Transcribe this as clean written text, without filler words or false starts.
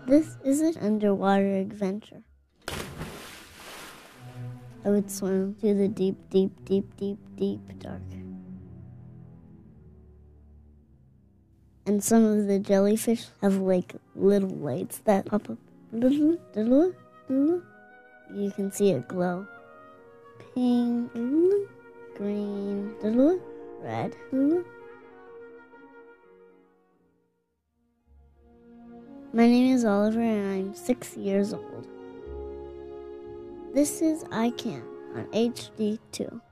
This is an underwater adventure. I would swim to the deep, deep, deep, deep, deep dark. And some of the jellyfish have like little lights that pop up. You can see it glow. Pink, green, red. My name is Oliver and I'm 6 years old. This is I Can on HD2.